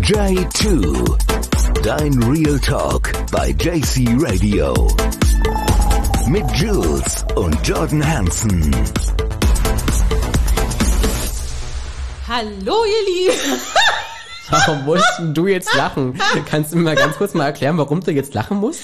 J2, dein Real Talk bei JC Radio. Mit Jules und Jordan Hansen. Hallo ihr Lieben. Warum musst du jetzt lachen? Kannst du mir mal ganz kurz erklären, warum du jetzt lachen musst?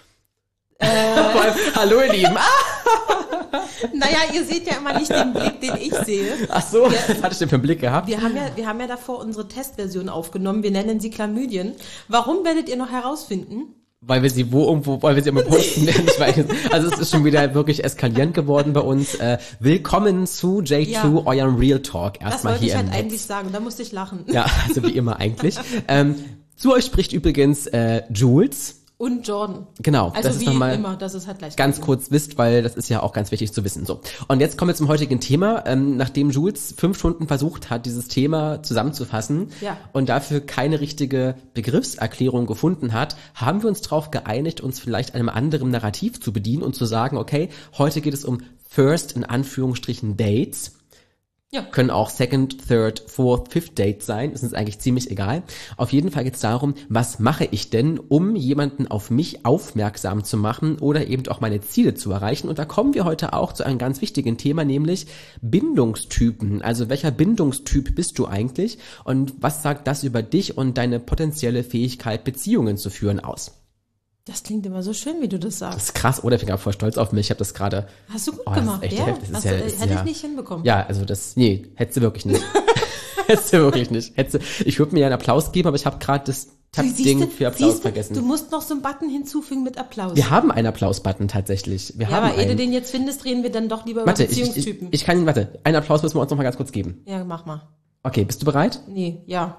Hallo ihr Lieben. Naja, ihr seht ja immer nicht den Blick, den ich sehe. Ach so, was hatte ich denn für einen Blick gehabt? Wir haben ja davor unsere Testversion aufgenommen. Wir nennen sie Chlamydien. Warum werdet ihr noch herausfinden? Weil wir sie weil wir sie immer posten. Ich weiß, also es ist schon wieder wirklich eskalierend geworden bei uns. Willkommen zu J2, eurem Real Talk. Erstmal das wollte hier ich halt eigentlich sagen, da musste ich lachen. Ja, also wie immer eigentlich. Zu euch spricht übrigens Jules. Und Jordan. Genau, also das ist wie nochmal immer, das ist halt gleich ganz kurz wisst, weil das ist ja auch ganz wichtig zu wissen. So, und jetzt kommen wir zum heutigen Thema. Nachdem Jules 5 Stunden versucht hat, dieses Thema zusammenzufassen und dafür keine richtige Begriffserklärung gefunden hat, haben wir uns darauf geeinigt, uns vielleicht einem anderen Narrativ zu bedienen und zu sagen, okay, heute geht es um First, in Anführungsstrichen, Dates. Ja. Können auch Second, Third, Fourth, Fifth Date sein. Das ist eigentlich ziemlich egal. Auf jeden Fall geht es darum, was mache ich denn, um jemanden auf mich aufmerksam zu machen oder eben auch meine Ziele zu erreichen. Und da kommen wir heute auch zu einem ganz wichtigen Thema, nämlich Bindungstypen. Also welcher Bindungstyp bist du eigentlich und was sagt das über dich und deine potenzielle Fähigkeit, Beziehungen zu führen aus? Das klingt immer so schön, wie du das sagst. Das ist krass, oder? Ich bin gerade voll stolz auf mich. Ich habe das gerade... Hast du gut gemacht, echt ja? heftig. Hätte ich nicht hinbekommen. Ja, also hättest du wirklich nicht. Hättest du wirklich nicht. Ich würde mir ja einen Applaus geben, aber ich habe gerade das Tab-Ding für Applaus vergessen. Du musst noch so einen Button hinzufügen mit Applaus. Wir haben einen Applaus-Button tatsächlich. Aber ehe du den jetzt findest, reden wir dann doch lieber über Beziehungstypen. Einen Applaus müssen wir uns noch mal ganz kurz geben. Ja, mach mal. Okay, bist du bereit? Nee, ja.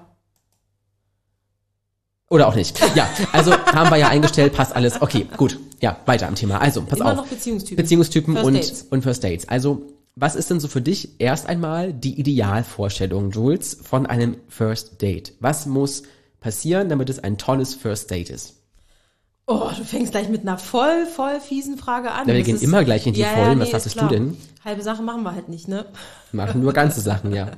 Oder auch nicht. Ja, also haben wir ja eingestellt, passt alles. Okay, gut. Ja, weiter am Thema. Also, pass Immer auf. noch Beziehungstypen. Beziehungstypen und First Dates. Also, was ist denn so für dich erst einmal die Idealvorstellung, Jules, von einem First Date? Was muss passieren, damit es ein tolles First Date ist? Oh, du fängst gleich mit einer voll fiesen Frage an. Ja, wir gehen immer gleich in die Vollen. Was sagst du denn? Halbe Sachen machen wir halt nicht, ne? Wir machen nur ganze Sachen, ja.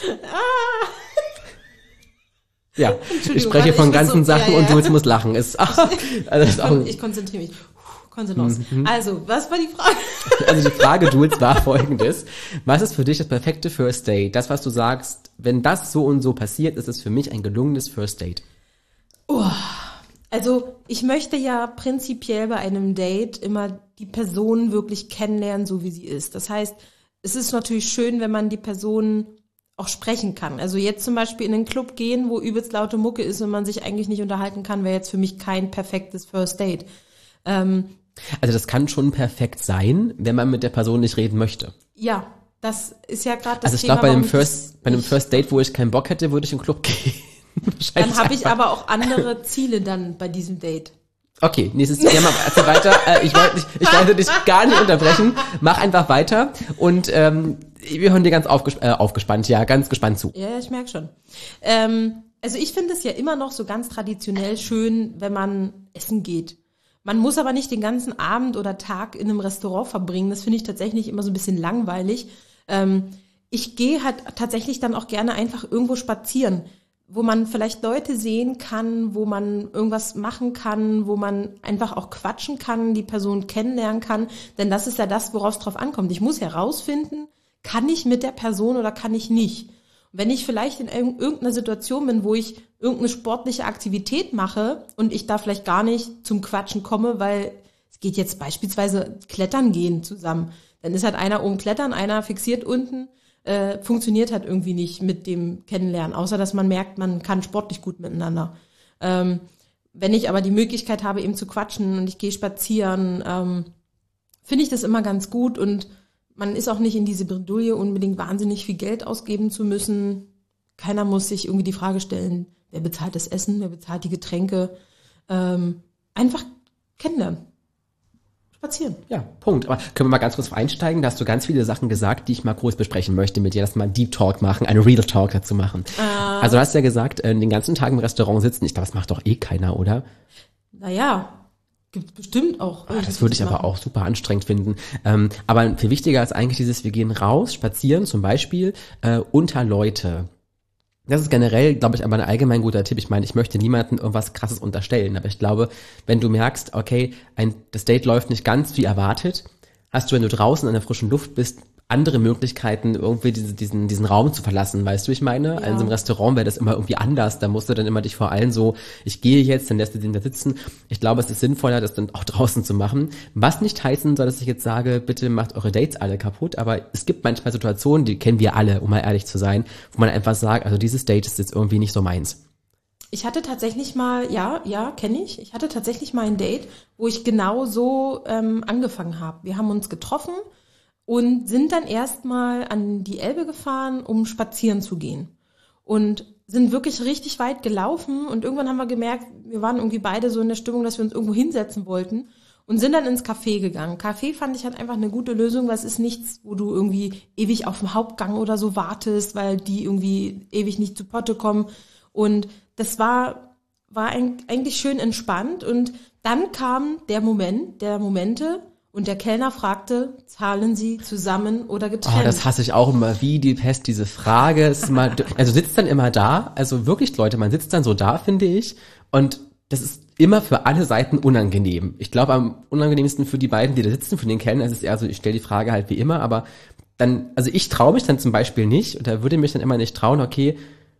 Ja, ich spreche von ganzen Sachen und Jules muss lachen. Ich konzentriere mich. Konzentriere. Also, was war die Frage? Also die Frage, Jules, war folgendes. Was ist für dich das perfekte First Date? Das, was du sagst, wenn das so und so passiert, ist es für mich ein gelungenes First Date. Oh, also ich möchte ja prinzipiell bei einem Date immer die Person wirklich kennenlernen, so wie sie ist. Das heißt, es ist natürlich schön, wenn man die Person auch sprechen kann. Also jetzt zum Beispiel in einen Club gehen, wo übelst laute Mucke ist und man sich eigentlich nicht unterhalten kann, wäre jetzt für mich kein perfektes First Date. Also das kann schon perfekt sein, wenn man mit der Person nicht reden möchte. Ja, das ist ja gerade das Thema. Also ich glaube, bei einem First Date, wo ich keinen Bock hätte, würde ich in den Club gehen. Dann habe ich aber auch andere Ziele dann bei diesem Date. Okay, nächstes Thema, also weiter. Ich wollte dich gar nicht unterbrechen. Mach einfach weiter und wir hören dir ganz ganz gespannt zu. Ja, ich merke schon. Also ich finde es ja immer noch so ganz traditionell schön, wenn man essen geht. Man muss aber nicht den ganzen Abend oder Tag in einem Restaurant verbringen. Das finde ich tatsächlich immer so ein bisschen langweilig. Ich gehe halt tatsächlich dann auch gerne einfach irgendwo spazieren, wo man vielleicht Leute sehen kann, wo man irgendwas machen kann, wo man einfach auch quatschen kann, die Person kennenlernen kann. Denn das ist ja das, worauf es drauf ankommt. Ich muss herausfinden, kann ich mit der Person oder kann ich nicht? Und wenn ich vielleicht in irgendeiner Situation bin, wo ich irgendeine sportliche Aktivität mache und ich da vielleicht gar nicht zum Quatschen komme, weil es geht jetzt beispielsweise Klettern gehen zusammen, dann ist halt einer oben klettern, einer fixiert unten, funktioniert halt irgendwie nicht mit dem Kennenlernen, außer dass man merkt, man kann sportlich gut miteinander. Wenn ich aber die Möglichkeit habe, eben zu quatschen und ich gehe spazieren, finde ich das immer ganz gut und man ist auch nicht in diese Bredouille, unbedingt wahnsinnig viel Geld ausgeben zu müssen. Keiner muss sich irgendwie die Frage stellen, wer bezahlt das Essen, wer bezahlt die Getränke. Einfach kennenlernen. Spazieren. Ja, Punkt. Aber können wir mal ganz kurz einsteigen? Da hast du ganz viele Sachen gesagt, die ich mal groß besprechen möchte mit dir, dass wir mal einen Deep Talk machen, einen Real Talk dazu machen. Also du hast ja gesagt, den ganzen Tag im Restaurant sitzen. Ich glaube, das macht doch eh keiner, oder? Naja, gibt bestimmt auch. Das würde ich aber auch super anstrengend finden. Aber viel wichtiger ist eigentlich wir gehen raus, spazieren zum Beispiel unter Leute. Das ist generell, glaube ich, aber ein allgemein guter Tipp. Ich meine, ich möchte niemandem irgendwas Krasses unterstellen, aber ich glaube, wenn du merkst, okay, das Date läuft nicht ganz wie erwartet, hast du, wenn du draußen in der frischen Luft bist, andere Möglichkeiten, irgendwie diesen Raum zu verlassen, weißt du, ich meine? Ja. In so einem Restaurant wäre das immer irgendwie anders, da musst du dann immer dich vor allem so, ich gehe jetzt, dann lässt du den da sitzen. Ich glaube, es ist sinnvoller, das dann auch draußen zu machen. Was nicht heißen soll, dass ich jetzt sage, bitte macht eure Dates alle kaputt, aber es gibt manchmal Situationen, die kennen wir alle, um mal ehrlich zu sein, wo man einfach sagt, also dieses Date ist jetzt irgendwie nicht so meins. Ich hatte tatsächlich mal, kenne ich. Ich hatte tatsächlich mal ein Date, wo ich genau so angefangen habe. Wir haben uns getroffen und sind dann erstmal an die Elbe gefahren, um spazieren zu gehen. Und sind wirklich richtig weit gelaufen und irgendwann haben wir gemerkt, wir waren irgendwie beide so in der Stimmung, dass wir uns irgendwo hinsetzen wollten und sind dann ins Café gegangen. Café fand ich halt einfach eine gute Lösung, weil es ist nichts, wo du irgendwie ewig auf dem Hauptgang oder so wartest, weil die irgendwie ewig nicht zu Potte kommen. Und das war eigentlich schön entspannt und dann kam der Momente, und der Kellner fragte, zahlen Sie zusammen oder getrennt? Oh, das hasse ich auch immer, wie die Pest, diese Frage. Ist immer, also sitzt dann immer da, also wirklich Leute, man sitzt dann so da, finde ich, und das ist immer für alle Seiten unangenehm. Ich glaube, am unangenehmsten für die beiden, die da sitzen, für den Kellner ist es eher so, ich stelle die Frage halt wie immer, aber dann, also ich traue mich dann zum Beispiel nicht, oder würde mich dann immer nicht trauen, okay,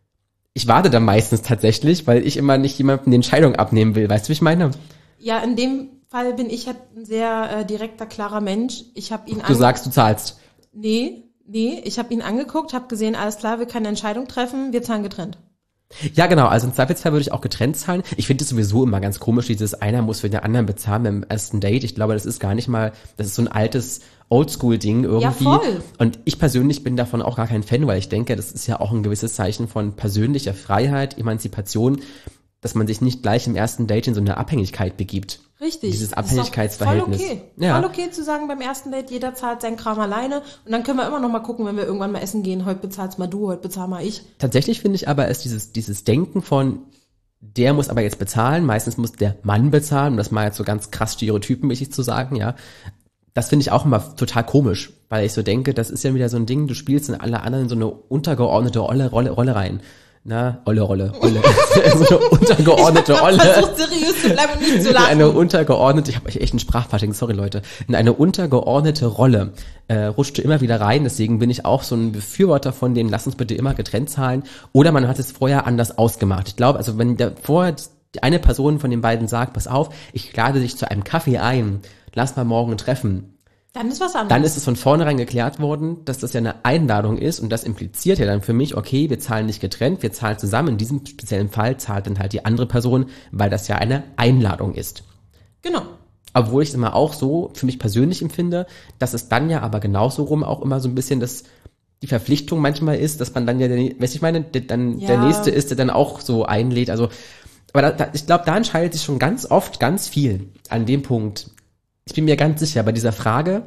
ich warte dann meistens tatsächlich, weil ich immer nicht jemandem die Entscheidung abnehmen will, weißt du, wie ich meine? Ja, in dem Fall bin ich halt ein sehr direkter, klarer Mensch. Ich habe ihn Du sagst, du zahlst. Nee, ich habe ihn angeguckt, habe gesehen, alles klar, wir können eine Entscheidung treffen, wir zahlen getrennt. Ja, genau, also im Zweifelsfall würde ich auch getrennt zahlen. Ich finde es sowieso immer ganz komisch, dieses einer muss für den anderen bezahlen beim ersten Date. Ich glaube, das ist gar nicht mal, das ist so ein altes Oldschool-Ding irgendwie. Ja, voll. Und ich persönlich bin davon auch gar kein Fan, weil ich denke, das ist ja auch ein gewisses Zeichen von persönlicher Freiheit, Emanzipation, dass man sich nicht gleich im ersten Date in so eine Abhängigkeit begibt. Richtig. Dieses Abhängigkeitsverhältnis. Voll okay. Ja. Voll okay zu sagen, beim ersten Date, jeder zahlt seinen Kram alleine und dann können wir immer noch mal gucken, wenn wir irgendwann mal essen gehen, heute bezahlst mal du, heute bezahl mal ich. Tatsächlich finde ich aber, ist dieses Denken von, der muss aber jetzt bezahlen, meistens muss der Mann bezahlen, um das mal jetzt so ganz krass stereotypenmäßig zu sagen, ja. Das finde ich auch immer total komisch, weil ich so denke, das ist ja wieder so ein Ding, du spielst in alle anderen so eine untergeordnete Rolle rein. Na, Rolle. So eine untergeordnete Rolle. Ich habe versucht, seriös zu bleiben und nicht zu lachen. Eine untergeordnete, ich habe echt einen Sprachfasching, sorry Leute. In eine untergeordnete Rolle rutscht du immer wieder rein, deswegen bin ich auch so ein Befürworter von dem, lass uns bitte immer getrennt zahlen. Oder man hat es vorher anders ausgemacht. Ich glaube, also wenn vorher eine Person von den beiden sagt, pass auf, ich lade dich zu einem Kaffee ein, lass mal morgen treffen. Dann ist was anderes. Dann ist es von vornherein geklärt worden, dass das ja eine Einladung ist und das impliziert ja dann für mich, okay, wir zahlen nicht getrennt, wir zahlen zusammen. In diesem speziellen Fall zahlt dann halt die andere Person, weil das ja eine Einladung ist. Genau. Obwohl ich es immer auch so für mich persönlich empfinde, dass es dann ja aber genauso rum auch immer so ein bisschen die Verpflichtung manchmal ist, dass man dann ja, weißt du, ich meine, der Nächste ist, der dann auch so einlädt. Also, aber ich glaube, da entscheidet sich schon ganz oft ganz viel an dem Punkt. Ich bin mir ganz sicher, bei dieser Frage,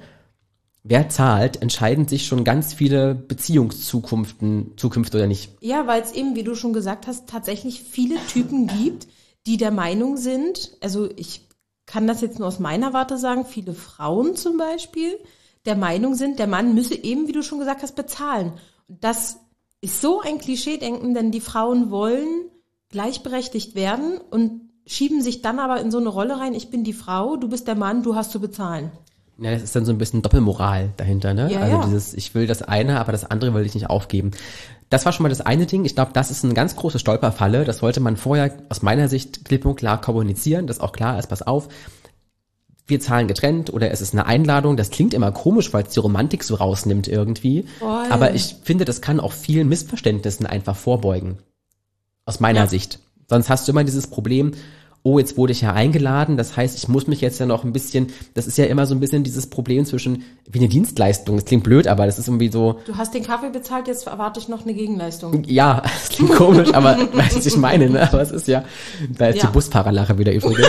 wer zahlt, entscheiden sich schon ganz viele Beziehungszukünfte oder nicht. Ja, weil es eben, wie du schon gesagt hast, tatsächlich viele Typen gibt, die der Meinung sind, also ich kann das jetzt nur aus meiner Warte sagen, viele Frauen zum Beispiel, der Meinung sind, der Mann müsse eben, wie du schon gesagt hast, bezahlen. Und das ist so ein Klischee-Denken, denn die Frauen wollen gleichberechtigt werden und schieben sich dann aber in so eine Rolle rein, ich bin die Frau, du bist der Mann, du hast zu bezahlen. Ja, das ist dann so ein bisschen Doppelmoral dahinter, ne? Ja, also dieses, ich will das eine, aber das andere will ich nicht aufgeben. Das war schon mal das eine Ding. Ich glaube, das ist eine ganz große Stolperfalle. Das sollte man vorher aus meiner Sicht klipp und klar kommunizieren, dass auch klar ist, pass auf, wir zahlen getrennt oder es ist eine Einladung. Das klingt immer komisch, weil es die Romantik so rausnimmt irgendwie. Voll. Aber ich finde, das kann auch vielen Missverständnissen einfach vorbeugen. Aus meiner Sicht. Sonst hast du immer dieses Problem, oh, jetzt wurde ich ja eingeladen, das heißt, ich muss mich jetzt ja noch ein bisschen, das ist ja immer so ein bisschen dieses Problem zwischen, wie eine Dienstleistung, das klingt blöd, aber das ist irgendwie so. Du hast den Kaffee bezahlt, jetzt erwarte ich noch eine Gegenleistung. Ja, das klingt komisch, aber weißt du, was ich meine, ne? Aber es ist ja, da ist die Busfahrerlache wieder übrigens.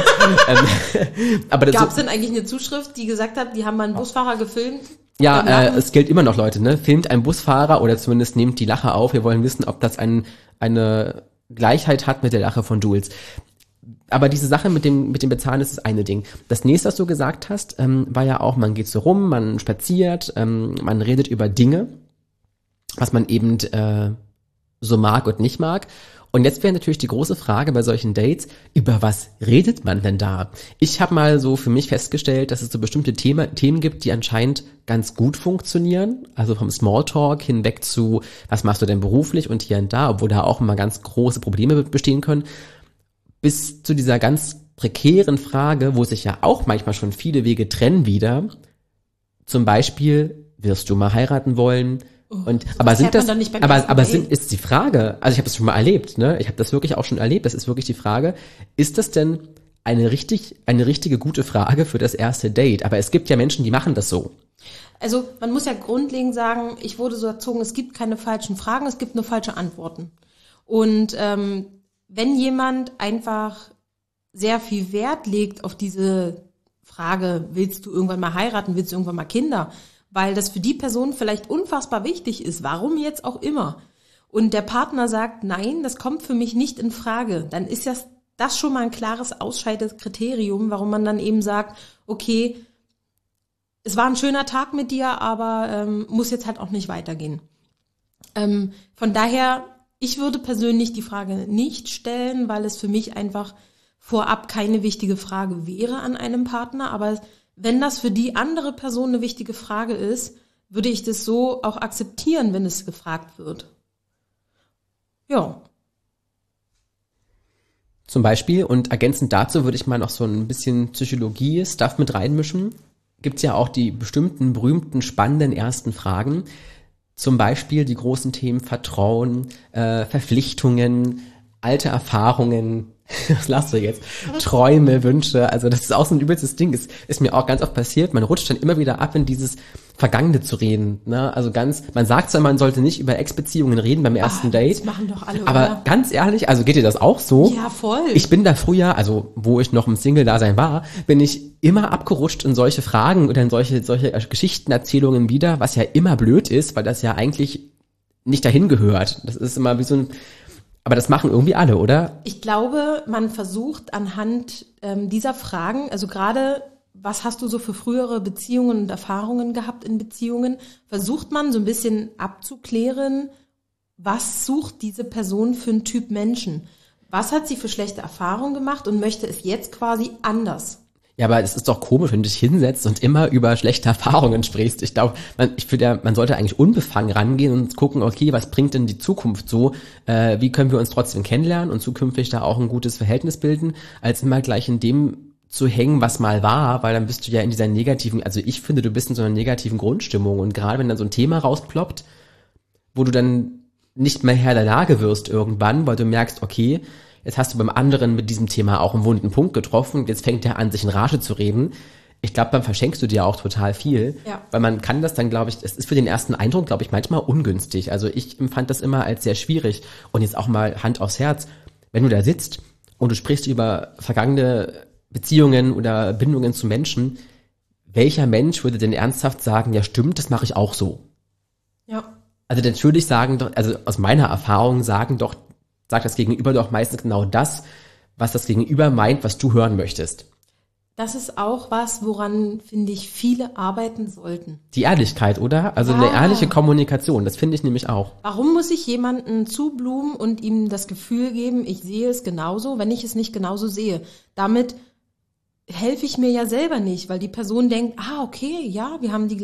Aber Gab es denn eigentlich eine Zuschrift, die gesagt hat, die haben mal einen Busfahrer gefilmt? Ja, es gilt immer noch, Leute, ne? Filmt ein Busfahrer oder zumindest nehmt die Lache auf. Wir wollen wissen, ob das eine Gleichheit hat mit der Lache von Jules. Aber diese Sache mit dem Bezahlen ist das eine Ding. Das nächste, was du gesagt hast, war ja auch, man geht so rum, man spaziert, man redet über Dinge, was man eben so mag und nicht mag. Und jetzt wäre natürlich die große Frage bei solchen Dates, über was redet man denn da? Ich habe mal so für mich festgestellt, dass es so bestimmte Themen gibt, die anscheinend ganz gut funktionieren. Also vom Smalltalk hinweg zu, was machst du denn beruflich und hier und da, obwohl da auch immer ganz große Probleme bestehen können, bis zu dieser ganz prekären Frage, wo sich ja auch manchmal schon viele Wege trennen wieder. Zum Beispiel, wirst du mal heiraten wollen? Und ist die Frage, also ich habe das schon mal erlebt, ne? Ich habe das wirklich auch schon erlebt, das ist wirklich die Frage, ist das denn eine richtige gute Frage für das erste Date? Aber es gibt ja Menschen, die machen das so. Also man muss ja grundlegend sagen, ich wurde so erzogen, es gibt keine falschen Fragen, es gibt nur falsche Antworten. Und wenn jemand einfach sehr viel Wert legt auf diese Frage, willst du irgendwann mal heiraten, willst du irgendwann mal Kinder, weil das für die Person vielleicht unfassbar wichtig ist, warum jetzt auch immer. Und der Partner sagt, nein, das kommt für mich nicht in Frage. Dann ist das schon mal ein klares Ausscheidekriterium, warum man dann eben sagt, okay, es war ein schöner Tag mit dir, aber muss jetzt halt auch nicht weitergehen. Von daher, ich würde persönlich die Frage nicht stellen, weil es für mich einfach vorab keine wichtige Frage wäre an einem Partner, aber wenn das für die andere Person eine wichtige Frage ist, würde ich das so auch akzeptieren, wenn es gefragt wird. Ja. Zum Beispiel, und ergänzend dazu würde ich mal noch so ein bisschen Psychologie-Stuff mit reinmischen. Gibt's ja auch die bestimmten, berühmten, spannenden ersten Fragen. Zum Beispiel die großen Themen Vertrauen, Verpflichtungen, alte Erfahrungen, was lachst du jetzt? Träume, Wünsche, also das ist auch so ein übelstes Ding, ist mir auch ganz oft passiert, man rutscht dann immer wieder ab in dieses Vergangene zu reden, ne? Also man sagt zwar, man sollte nicht über Ex-Beziehungen reden beim ersten Date. Das machen doch alle, aber oder? Ganz ehrlich, also geht dir das auch so? Ja, voll. Ich bin da früher, also wo ich noch im Single-Dasein war, bin ich immer abgerutscht in solche Fragen oder in solche Geschichtenerzählungen wieder, was ja immer blöd ist, weil das ja eigentlich nicht dahin gehört. Das ist immer wie so ein, aber das machen irgendwie alle, oder? Ich glaube, man versucht anhand dieser Fragen, also gerade, was hast du so für frühere Beziehungen und Erfahrungen gehabt in Beziehungen, versucht man so ein bisschen abzuklären, was sucht diese Person für einen Typ Menschen? Was hat sie für schlechte Erfahrungen gemacht und möchte es jetzt quasi anders? Ja, aber es ist doch komisch, wenn du dich hinsetzt und immer über schlechte Erfahrungen sprichst. Ich glaube, man sollte eigentlich unbefangen rangehen und gucken, okay, was bringt denn die Zukunft so? Wie können wir uns trotzdem kennenlernen und zukünftig da auch ein gutes Verhältnis bilden, als immer gleich in dem zu hängen, was mal war, weil dann bist du ja in dieser negativen, also ich finde, du bist in so einer negativen Grundstimmung und gerade wenn dann so ein Thema rausploppt, wo du dann nicht mehr Herr der Lage wirst irgendwann, weil du merkst, okay, jetzt hast du beim anderen mit diesem Thema auch einen wunden Punkt getroffen und jetzt fängt er an, sich in Rage zu reden. Ich glaube, dann verschenkst du dir auch total viel, weil man kann das dann, glaube ich, es ist für den ersten Eindruck, glaube ich, manchmal ungünstig. Also ich empfand das immer als sehr schwierig. Und jetzt auch mal Hand aufs Herz, wenn du da sitzt und du sprichst über vergangene Beziehungen oder Bindungen zu Menschen, welcher Mensch würde denn ernsthaft sagen, ja stimmt, das mache ich auch so? Ja. Also natürlich also aus meiner Erfahrung sagt das Gegenüber doch meistens genau das, was das Gegenüber meint, was du hören möchtest. Das ist auch was, woran, finde ich, viele arbeiten sollten. Die Ehrlichkeit, oder? Also eine ehrliche Kommunikation, das finde ich nämlich auch. Warum muss ich jemanden zublumen und ihm das Gefühl geben, ich sehe es genauso, wenn ich es nicht genauso sehe? Damit helfe ich mir ja selber nicht, weil die Person denkt, okay, ja, wir haben die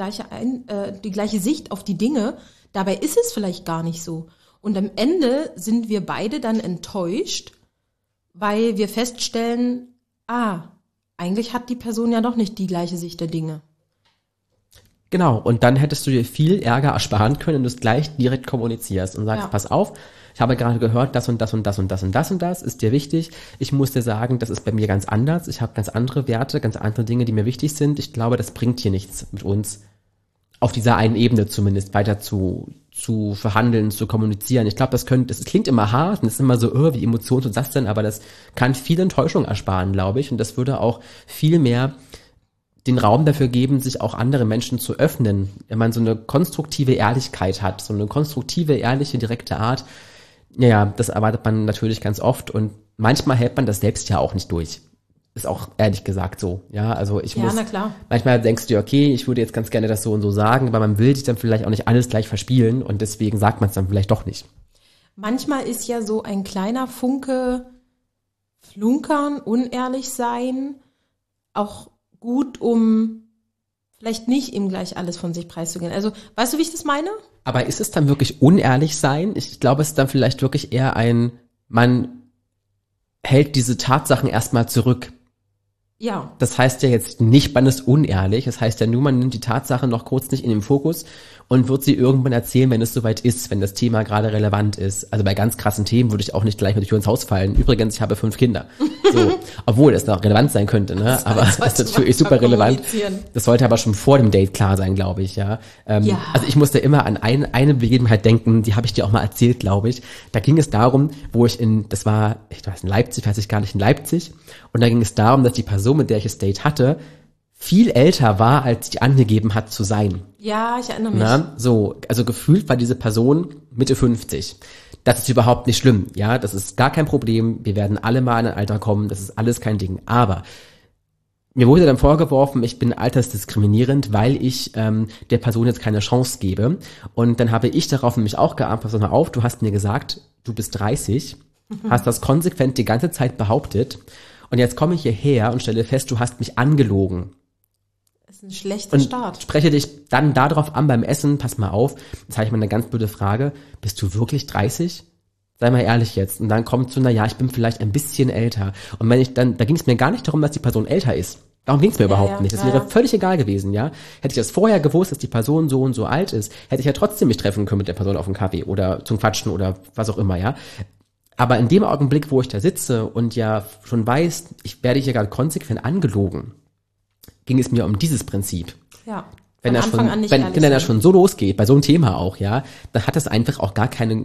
gleiche Sicht auf die Dinge. Dabei ist es vielleicht gar nicht so. Und am Ende sind wir beide dann enttäuscht, weil wir feststellen, eigentlich hat die Person ja doch nicht die gleiche Sicht der Dinge. Genau, und dann hättest du dir viel Ärger ersparen können, wenn du es gleich direkt kommunizierst und sagst, pass auf, ich habe gerade gehört, das und das und das und das und das und das ist dir wichtig. Ich muss dir sagen, das ist bei mir ganz anders. Ich habe ganz andere Werte, ganz andere Dinge, die mir wichtig sind. Ich glaube, das bringt hier nichts mit uns auf dieser einen Ebene zumindest weiter zu verhandeln, zu kommunizieren. Ich glaube, das klingt immer hart und ist immer so, wie Emotionen und das denn, aber das kann viel Enttäuschung ersparen, glaube ich. Und das würde auch viel mehr den Raum dafür geben, sich auch andere Menschen zu öffnen. Wenn man so eine konstruktive Ehrlichkeit hat, so eine konstruktive, ehrliche, direkte Art, das erwartet man natürlich ganz oft und manchmal hält man das selbst ja auch nicht durch. Ist auch ehrlich gesagt so, also na klar. Manchmal denkst du dir, okay, ich würde jetzt ganz gerne das so und so sagen, aber man will sich dann vielleicht auch nicht alles gleich verspielen und deswegen sagt man es dann vielleicht doch nicht. manchmal ist ja so ein kleiner Funke Flunkern, unehrlich sein auch gut, um vielleicht nicht ihm gleich alles von sich preiszugeben. Also, weißt du, wie ich das meine? Aber ist es dann wirklich unehrlich sein? Ich glaube, es ist dann vielleicht wirklich eher man hält diese Tatsachen erstmal zurück. Ja. Das heißt ja jetzt nicht, man ist unehrlich. Das heißt ja nur, man nimmt die Tatsache noch kurz nicht in den Fokus und wird sie irgendwann erzählen, wenn es soweit ist, wenn das Thema gerade relevant ist. Also bei ganz krassen Themen würde ich auch nicht gleich mit der Tür ins Haus fallen. Übrigens, ich habe 5 Kinder. So, obwohl es noch relevant sein könnte, ne? Aber das ist natürlich super relevant. Das sollte aber schon vor dem Date klar sein, glaube ich, ja. Also ich musste immer an eine Begebenheit denken, die habe ich dir auch mal erzählt, glaube ich. Da ging es darum, das war in Leipzig, weiß ich gar nicht, in Leipzig. Und da ging es darum, dass die Person, mit der ich das Date hatte, viel älter war, als sie angegeben hat zu sein. Ja, ich erinnere mich. Also gefühlt war diese Person Mitte 50. Das ist überhaupt nicht schlimm, ja, das ist gar kein Problem. Wir werden alle mal in ein Alter kommen, das ist alles kein Ding. Aber mir wurde dann vorgeworfen, ich bin altersdiskriminierend, weil ich der Person jetzt keine Chance gebe. Und dann habe ich darauf nämlich auch geantwortet, pass mal auf, du hast mir gesagt, du bist 30, hast das konsequent die ganze Zeit behauptet. Und jetzt komme ich hierher und stelle fest, du hast mich angelogen. Das ist ein schlechter Start. Spreche dich dann darauf an beim Essen, pass mal auf, jetzt habe ich mal eine ganz blöde Frage, bist du wirklich 30? Sei mal ehrlich jetzt. Und dann kommt so, ich bin vielleicht ein bisschen älter. Und da ging es mir gar nicht darum, dass die Person älter ist. Darum ging es mir überhaupt nicht. Das wäre völlig egal gewesen, ja. Hätte ich das vorher gewusst, dass die Person so und so alt ist, hätte ich ja trotzdem mich treffen können mit der Person auf einen Kaffee oder zum Quatschen oder was auch immer, ja. Aber in dem Augenblick, wo ich da sitze und ja schon weiß, ich werde hier gerade konsequent angelogen, ging es mir um dieses Prinzip. Ja. Wenn er schon so losgeht, bei so einem Thema auch, ja, dann hat das einfach auch gar keine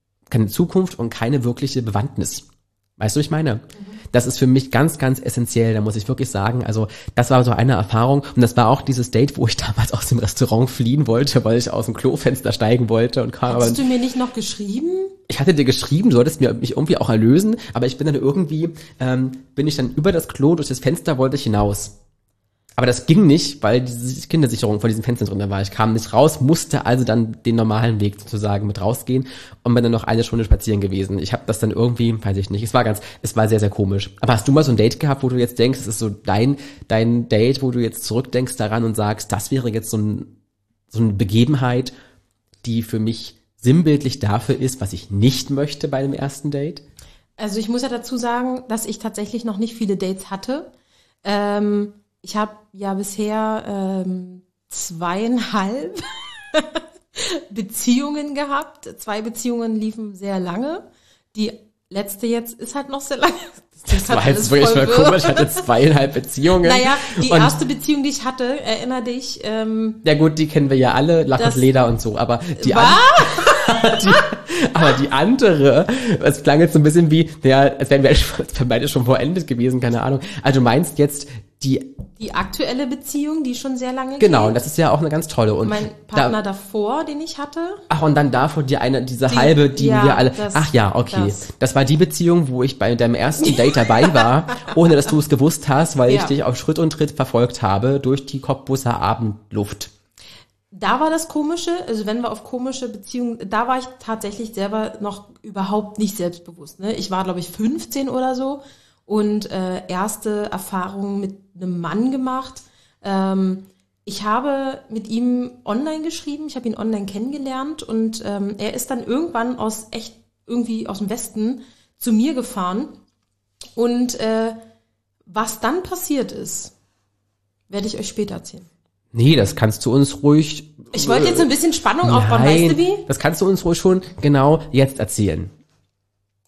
Zukunft und keine wirkliche Bewandtnis. Weißt du, ich meine? Das ist für mich ganz, ganz essentiell, da muss ich wirklich sagen, also das war so eine Erfahrung und das war auch dieses Date, wo ich damals aus dem Restaurant fliehen wollte, weil ich aus dem Klofenster steigen wollte und kam. Hast du mir nicht noch geschrieben? Ich hatte dir geschrieben, du solltest mich irgendwie auch erlösen, aber ich bin dann irgendwie, bin ich dann über das Klo, durch das Fenster wollte ich hinaus. Aber das ging nicht, weil diese Kindersicherung vor diesen Fenstern drin war. Ich kam nicht raus, musste also dann den normalen Weg sozusagen mit rausgehen und bin dann noch eine Stunde spazieren gewesen. Ich habe das dann irgendwie, weiß ich nicht, es war sehr, sehr komisch. Aber hast du mal so ein Date gehabt, wo du jetzt denkst, es ist so dein Date, wo du jetzt zurückdenkst daran und sagst, das wäre jetzt so eine Begebenheit, die für mich sinnbildlich dafür ist, was ich nicht möchte bei dem ersten Date? Also ich muss ja dazu sagen, dass ich tatsächlich noch nicht viele Dates hatte. Ich habe ja bisher 2,5 Beziehungen gehabt. 2 Beziehungen liefen sehr lange. Die letzte jetzt ist halt noch sehr lange. Das war jetzt wirklich mal komisch. Ich hatte 2,5 Beziehungen. Naja, die erste Beziehung, die ich hatte, erinnere dich. Ja gut, die kennen wir ja alle, Lack und Leder und so. Aber die andere, es klang jetzt so ein bisschen wie, als wären wir beide schon vollendet gewesen, keine Ahnung. Also du meinst jetzt die aktuelle Beziehung, die schon sehr lange Genau, geht. und das ist ja auch eine ganz tolle. Und mein Partner davor, den ich hatte. Ach, und dann davor wir alle. Das war die Beziehung, wo ich bei deinem ersten Date dabei war, ohne dass du es gewusst hast, weil ich dich auf Schritt und Tritt verfolgt habe durch die Cottbuser Abendluft. Da war das Komische, also wenn wir auf komische Beziehungen, da war ich tatsächlich selber noch überhaupt nicht selbstbewusst. Ne? Ich war, glaube ich, 15 oder so und erste Erfahrungen mit einem Mann gemacht. Ich habe mit ihm online geschrieben, ich habe ihn online kennengelernt und er ist dann irgendwann irgendwie aus dem Westen zu mir gefahren. Und was dann passiert ist, werde ich euch später erzählen. Nee, das kannst du uns ruhig... Ich wollte jetzt ein bisschen Spannung aufbauen, weißt du wie? Das kannst du uns ruhig schon genau jetzt erzählen.